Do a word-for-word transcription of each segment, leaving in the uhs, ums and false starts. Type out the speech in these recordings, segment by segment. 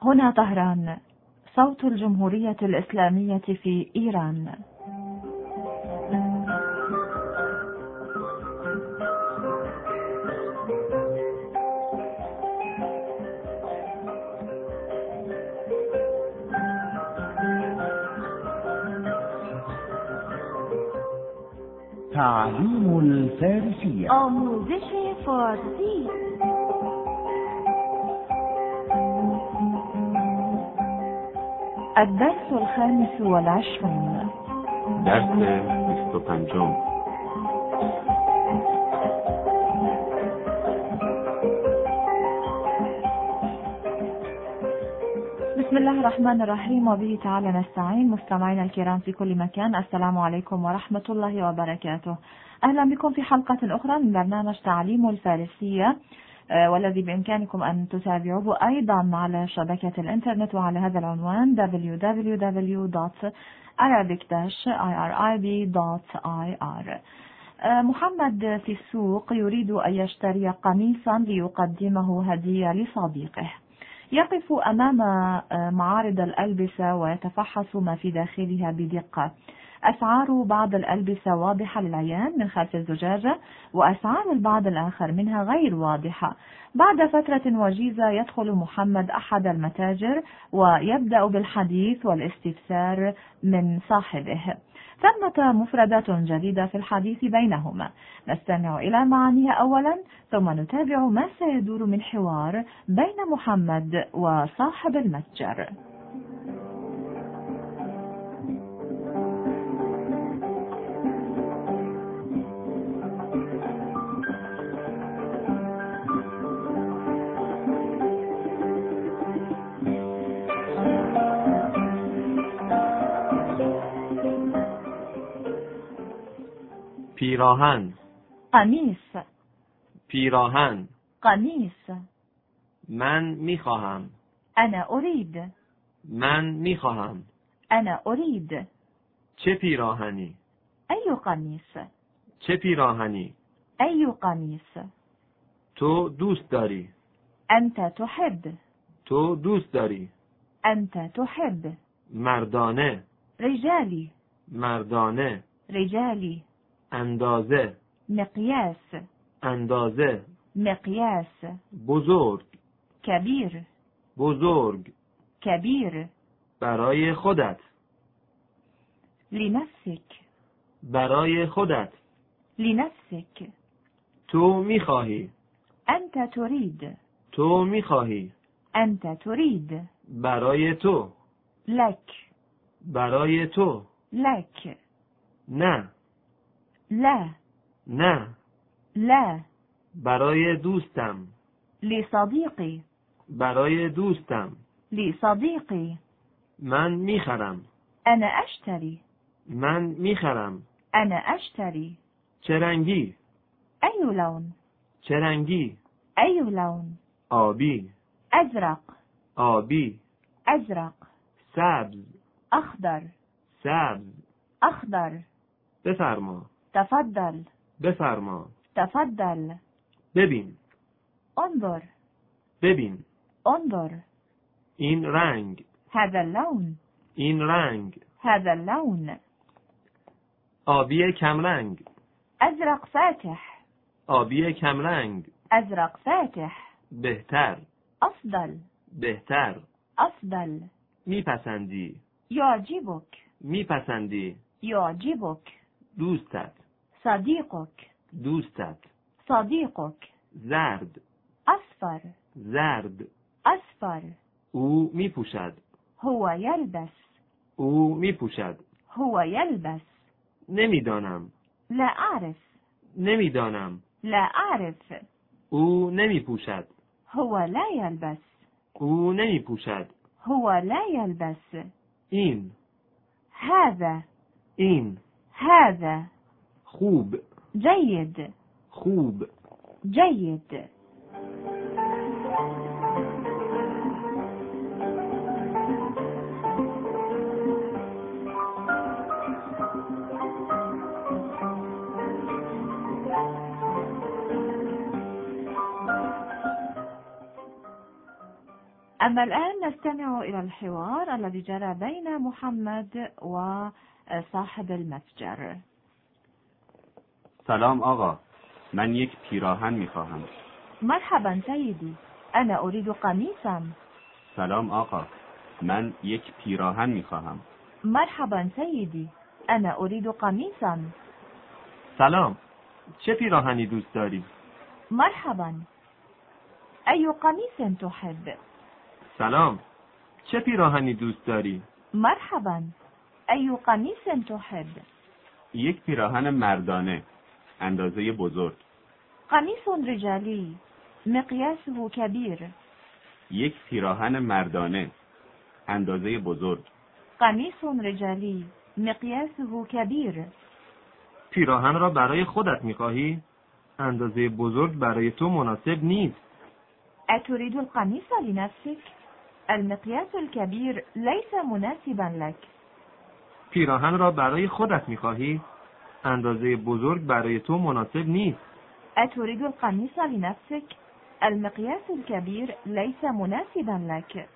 هنا طهران، صوت الجمهورية الإسلامية في إيران. تعليم الفارسية. آموزش فارسی. الدرس الخامس والعشرون. درس بیست و پنجم. بسم الله الرحمن الرحيم وبه تعالى نستعين. مستمعينا الكرام في كل مكان، السلام عليكم ورحمة الله وبركاته. أهلا بكم في حلقة أخرى من برنامج تعليم الفارسية، والذي بإمكانكم أن تتابعوه أيضا على شبكة الإنترنت وعلى هذا العنوان دبليو دبليو دبليو دوت arabic dash irib دوت آي آر. محمد في السوق يريد أن يشتري قميصا ليقدمه هدية لصديقه. يقف أمام معارض الألبسة ويتفحص ما في داخلها بدقة. أسعار بعض الألبسة واضحة للعيان من خلف الزجاجة، وأسعار البعض الآخر منها غير واضحة. بعد فترة وجيزة يدخل محمد أحد المتاجر ويبدأ بالحديث والاستفسار من صاحبه. ثمة مفردات جديدة في الحديث بينهما، نستمع إلى معانيها أولا، ثم نتابع ما سيدور من حوار بين محمد وصاحب المتجر. پیراهن. قمیص. پیراهن. قمیص. من میخواهم. أنا أريد. من میخواهم. أنا أريد. چه پیراهنی؟ أي قمیص؟ چه پیراهنی؟ أي قمیص؟ تو دوست داری. أنت تحب. تو دوست داری. أنت تحب. مردانه. رجالي. مردانه. رجالي. اندازه. مقياس. اندازه. مقياس. بزرگ. كبير. بزرگ. كبير. برای خودت. لنفسك. برای خودت. لنفسك. تو میخواهی. أنت تريد. تو میخواهی. أنت تريد. برای تو. لك. برای تو. لك. نه. لا. نه. لا. برای دوستم. لصديقي. برای دوستم. لصديقي. من میخرم. أنا أشتري. من میخرم. أنا أشتري. چه رنگی؟ أي لون؟ چه رنگی؟ أي لون؟ آبی. أزرق. آبی. أزرق. سبز. أخضر. سبز. أخضر. بفرما. تفضل. بفرما. تفضل. ببین. انظر. ببین. انظر. این رنگ. هذا اللون. این رنگ. هذا اللون. آبی کمرنگ. أزرق فاتح. آبی کمرنگ. أزرق فاتح. بهتر. أفضل. بهتر. أفضل. میپسندی. يعجبك. میپسندی. يعجبك. دوستت. صديقك. دوستت. صديقك. زرد. أصفر. زرد. أصفر. او میپوشد. هو يلبس. او میپوشد. هو يلبس. نمیدانم. لا أعرف. نمیدانم. لا أعرف. او نمیپوشد. هو لا يلبس. او نمیپوشد. هو لا يلبس. این. هذا. این. هذا. خوب. جيد. خوب. جيد. أما الآن نستمع إلى الحوار الذي جرى بين محمد وصاحب المتجر. سلام آقا، من یک پیراهن میخواهم. مرحبا سيدي، أنا أريد قميصا. سلام آقا، من یک پیراهن میخواهم. مرحبا سيدي، أنا أريد قميصا. سلام، چه پیراهنی دوست داری؟ مرحبا، أي قميص تحب؟ سلام، چه پیراهنی دوست داری؟ مرحبا، أي قميص تحب؟ یک پیراهن مردانه، اندازه بزرگ. قميص رجالي، مقياسه كبير. یک پیراهن مردانه، اندازه بزرگ. قميص رجالي، مقياسه كبير. پیراهن را برای خودت میخواهی؟ اندازه بزرگ برای تو مناسب نیست. أتريد القميص لنفسك؟ المقياس الكبير ليس مناسبا لك. پیراهن را برای خودت میخواهی؟ اندازه بزرگ برای تو مناسب نیست. أتريد القميص لنفسك؟ المقياس الكبير ليس مناسبا لك.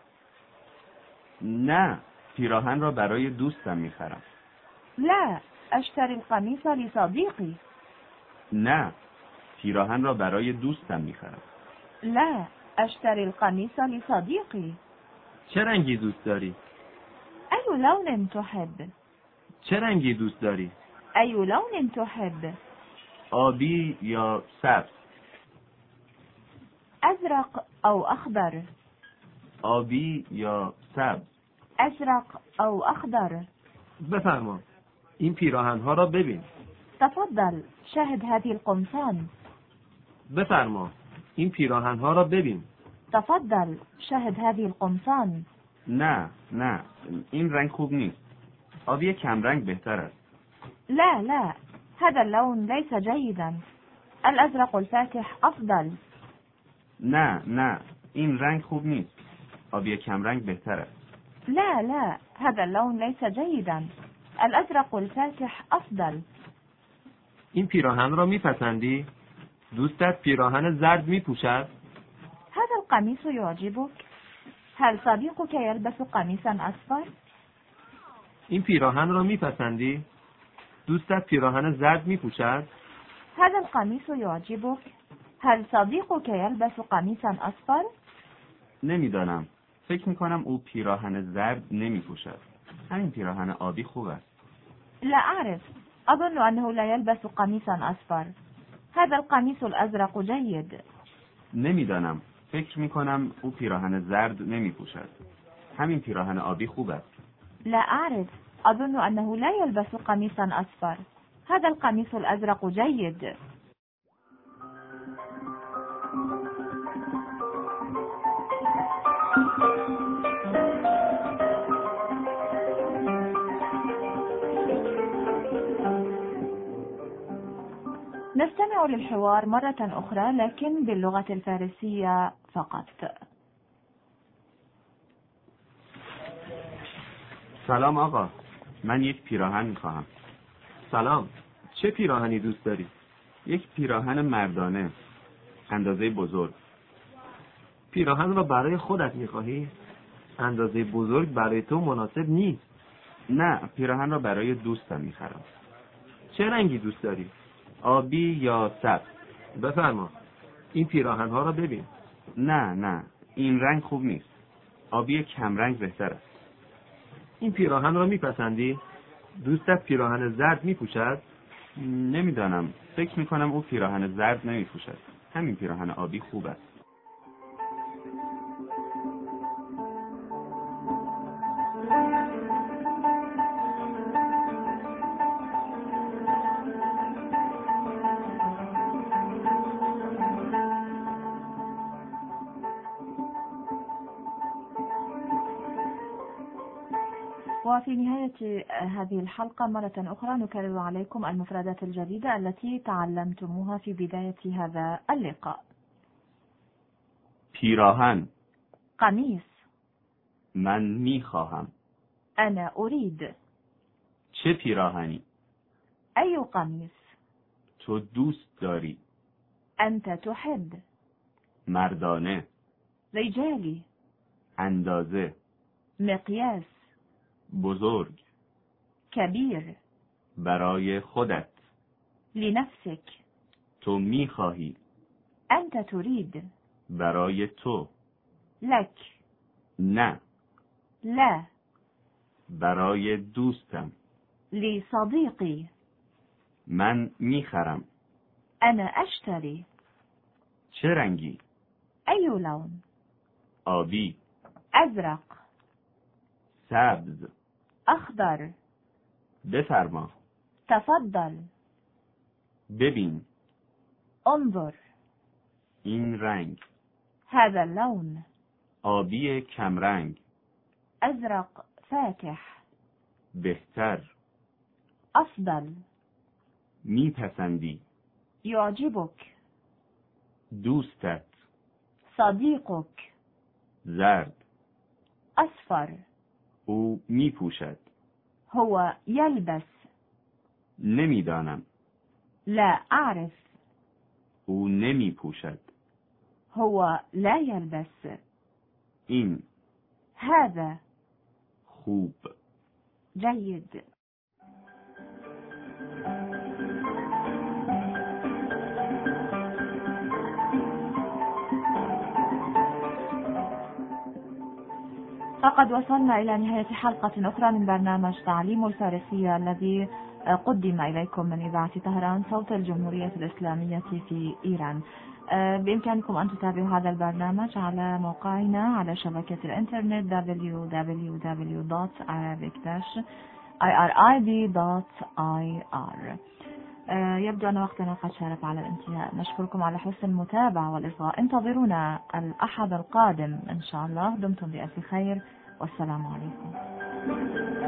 نه، پیراهن را برای دوستم میخرم. لا، أشتري القميص لصديقي. نه، پیراهن را برای دوستم میخرم. لا، أشتري القميص لصديقي. چه رنگی دوست داری؟ أي لون تحب؟ چه رنگی دوست داری؟ أي لون تحب؟ آبی یا سبز؟ أزرق أو أخضر؟ آبی یا سبز؟ أزرق أو أخضر؟ بفرما، این پیراهن‌ها را ببین. تفضل، شاهد هذه القمصان. بفرما، این پیراهن‌ها را ببین. تفضل، شاهد هذه القمصان. نه، نه، این رنگ خوب نیست. آبی کمرنگ بهتر است. لا لا، هذا اللون ليس جيدا. الأزرق الفاتح أفضل. نه، نه، این رنگ خوب نیست. آبی کمرنگ بهتر است. لا لا، هذا اللون ليس جيدا. الأزرق الفاتح أفضل. این پیراهن را میپسندی؟ دوستت پیراهن زرد میپوشد؟ هذا القميص يعجبك؟ هل صديقك يلبس قميصا أصفر؟ این پیراهن را میپسندی؟ دوستت پیراهن زرد میپوشد؟ هذا القميص يعجبك؟ هل صديقك يلبس قميصا أصفر؟ نمیدانم. فکر میکنم او پیراهن زرد نمیپوشد. همین پیراهن آبی خوب است. لا أعرف، أظن أنه لا يلبس قميصا أصفر. هذا القميص الأزرق جيد. نمیدانم. فکر میکنم او پیراهن زرد نمیپوشد. همین پیراهن آبی خوب است. لا أعرف، أظن أنه لا يلبس قميصا أصفر. هذا القميص الأزرق جيد. نستمع للحوار مرة أخرى لكن باللغة الفارسية فقط. سلام آقا، من یک پیراهن میخواهم. سلام، چه پیراهنی دوست داری؟ یک پیراهن مردانه، اندازه بزرگ. پیراهن را برای خودت میخواهی؟ اندازه بزرگ برای تو مناسب نیست. نه، پیراهن را برای دوستم میخرم. چه رنگی دوست داری؟ آبی یا سبز؟ بفرما، این پیراهن‌ها را ببین. نه، نه، این رنگ خوب نیست. آبی کمرنگ بهتر است. این پیراهن را میپسندی؟ دوستت پیراهن زرد میپوشد؟ نمیدانم. فکر میکنم او پیراهن زرد نمیپوشد. همین پیراهن آبی خوب است. وفي نهاية هذه الحلقة مرة أخرى نكرر عليكم المفردات الجديدة التي تعلمتموها في بداية هذا اللقاء. پیراهن. قميص. من میخواهم. أنا أريد. چه پیراهنی؟ أي قميص؟ تو دوست داری. أنت تحب. مردانه. رجالي. اندازه. مقياس. بزرگ. كبير. برای خودت. لنفسك. تو میخواهی. أنت تريد. برای تو. لك. نه. لا. برای دوستم. لصديقي. من میخرم. أنا أشتري. چه رنگی؟ أي لون؟ آبی. أزرق. سبز. أخضر. بفرما. تفضل. ببین. انظر. این رنگ. هذا اللون. آبی کمرنگ. أزرق فاتح. بهتر. أفضل. میپسندی. يعجبك. دوستت. صديقك. زرد. أصفر. او میپوشد. هو يلبس. نمیدانم. لا أعرف. او نمیپوشد. هو لا يلبس. این. هذا. خوب. جيد. فقد وصلنا إلى نهاية حلقة أخرى من برنامج تعليم الفارسية الذي قدم إليكم من إذاعة طهران صوت الجمهورية الإسلامية في إيران. بإمكانكم أن تتابعوا هذا البرنامج على موقعنا على شبكة الإنترنت دبليو دبليو دبليو دوت arabic dash irib دوت آي آر. يبدو أن وقتنا قد شارف على الانتهاء. نشكركم على حسن المتابعة والإصغاء. انتظرونا الأحد القادم إن شاء الله. دمتم بألف خير والسلام عليكم.